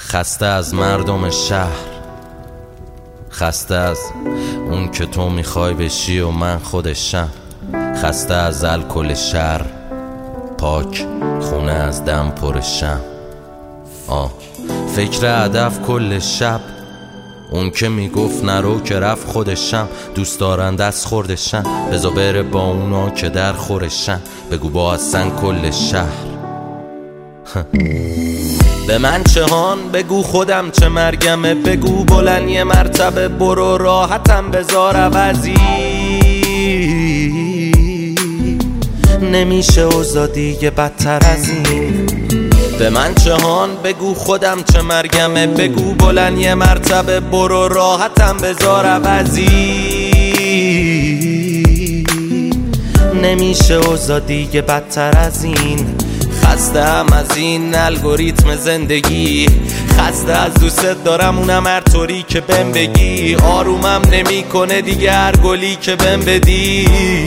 خسته از مردم شهر، خسته از اون که تو میخوای بشی و من خودشم، خسته از الکل شهر، پاک خونه از دم پرشم. فکر هدف کل شب، اون که میگفت نرو که رفت خودشم، دوست دارن دست خوردشن، بزا بره با اونا که در خورشن، بگو با اصلا کل شهر. به من چه هان بگو خودم چه مرگمه، بگو بلند یه مرتبه برو راحتم بذار عوضی، نمیشه اوضاع دیگه بدتر از این. به من چه هان بگو خودم چه مرگمه، بگو بلند یه مرتبه برو راحتم بذار عوضی، نمیشه اوضاع دیگه بدتر از این. خستم از این الگوریتم زندگی، خسته از دوست دارم اونم هر طوری که بهم بگی، آرومم نمیکنه دیگه هر گلی که بهم بدی.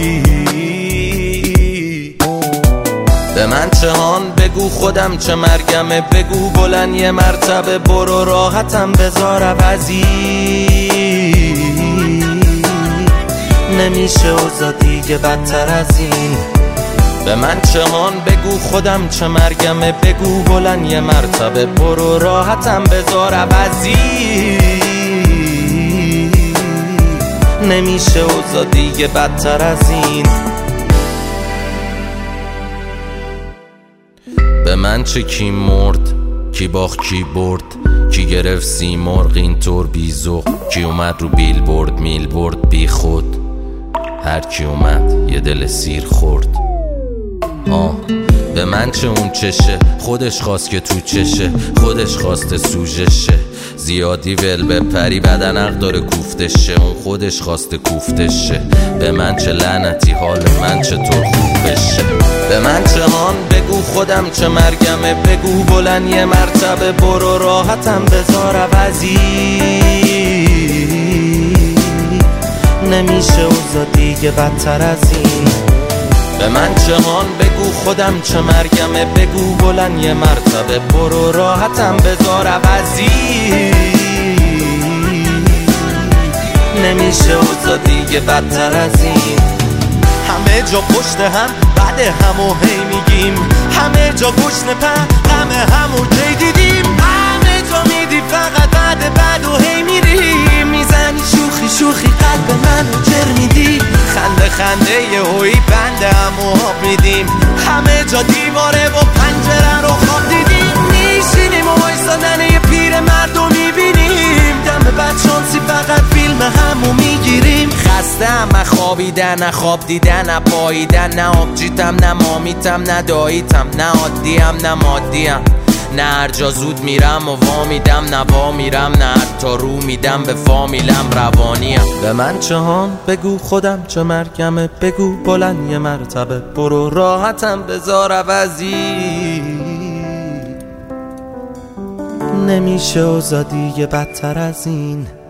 به من چه هان بگو خودم چه مرگمه، بگو بلند یه مرتبه برو راحتم بذار عوضی، نمیشه اوضاع دیگه بدتر از این. به من چه هان بگو خودم چه مرگمه، بگو بلند یه مرتبه برو راحتم بذار عوضی، نمیشه اوضاع دیگه بدتر از این. به من چه کی مرد، کی باخت کی برد، کی گرفت سیمرغ اینطور بیزوق، کی اومد رو بیل برد میل برد بی خود، هر کی اومد یه دل سیر خورد. به من چه اون چشه، خودش خواست که تو چشه، خودش خواسته سوژشه، زیادی ول بپری بدن حق داره کوفتشه، اون خودش خواسته کوفتشه. به من چه لعنتی حال من چطور خوب بشه. به من چه هان بگو خودم چه مرگمه، بگو بلند یه مرتبه برو راحتم بذار عوضی، نمیشه اوضاع دیگه بدتر از این. به من چه هان بگو خودم چه مرگمه، بگو بلند یه مرتبه برو راحتم بذار عوضی، نمیشه اوضاع دیگه بدتر از این. همه جا پشت هم بعد همو هی میگیم، همه جا گشنه غم همو کی دیدیم، همه جا میدی فقط بعد و هی میریم، میزنی شوخی شوخی قلب منو جر میدی، خنده خنده یه هوی بنده همو آب میدیم، همه جا دیواره و پنجره رو خواب دیدیم، میشینیم و وایسادن یه پیر مردو میبینیم، دم بد شانسی فقط فیلم همو میگیریم. خسته هم خوابیدن نه خواب دیدن نه پاییدن، نه آبجیتم نه مامیتم نه داییتم، نه عادیم نه مادیم، نه هر جا زود میرم و وا میدم نه وا میرم، نه حتی رو میدم به فامیلم روانیم. به من چه هان بگو خودم چه مرگمه، بگو بلند یه مرتبه برو راحتم بذار عوضی، نمیشه اوضاع دیگه بدتر از این.